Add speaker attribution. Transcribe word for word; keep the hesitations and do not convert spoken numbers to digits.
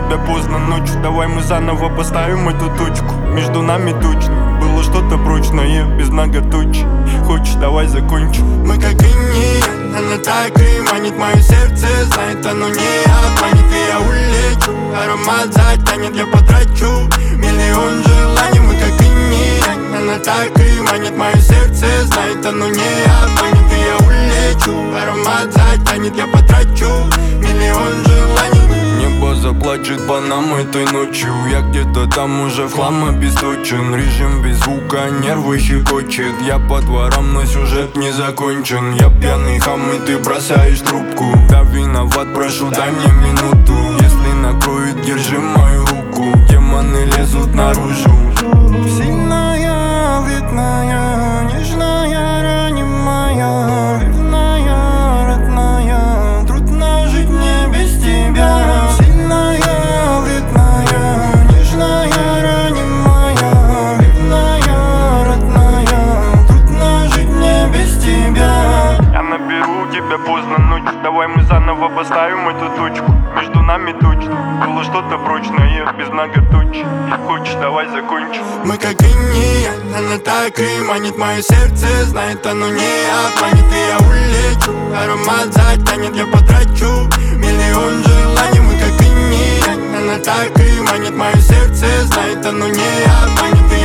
Speaker 1: тебя поздно ночью. Давай мы заново поставим эту точку. Между нами точно было что-то прочное, без многоточий. Хочешь, давай закончим.
Speaker 2: Мы как иней, она так и манит мое сердце. Знает, оно не обманет, и я улечу. Аромат затянет, я потрачу миллион желаний. Мы как иней, она так и манит мое сердце. Знает, оно не обманет, и я улечу. Аромат затянет, я потрачу миллион желаний.
Speaker 1: Небо заплачет по нам этой ночью. Я где-то там уже в хлам обесточен. Режим без звука, нервы щекочет. Я по дворам, но сюжет не закончен. Я пьяный хам, и ты бросаешь трубку. Да виноват, прошу, дай мне минуту. Если накроет, держи мою руку. Демоны лезут наружу. Сильная, летная, нежная, ранимая, верная, родная. Трудно жить мне без тебя. Сильная, летная, нежная, ранимая, верная, родная. Трудно жить мне без тебя. Я наберу тебя поздно ночью. Давай мы заново поставим эту точку. Между нами точно было что-то прочное, без многоточий. Хочешь, давай закончим.
Speaker 2: Мы как иней, она так и манит мое сердце. Знает, оно не обманет, и я улечу. Аромат затянет, я потрачу миллион желаний. Мы как иней, она так и манит мое сердце. Знает, оно не обманет, и